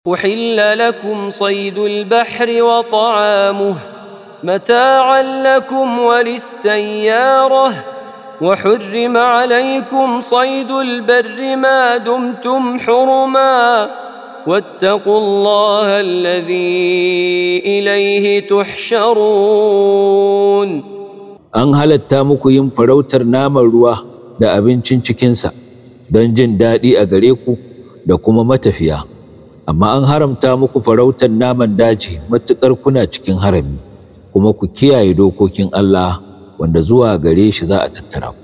أحل لكم صيد البحر وطعامه متاعا لكم وللسيارة وحرم عليكم صيد البر ما دمتم حرما واتقوا الله الذي إليه تحشرون. An halatta muku yin farautar naman ruwa da abincin cikinsa don jin daɗi a gare ku da kuma matafiya, amma an haramta muku farautar naman daji matuƙar kuna cikin harami, kuma ku kiyaye dokokin Allah wanda zuwa gare shi za a tattara ku.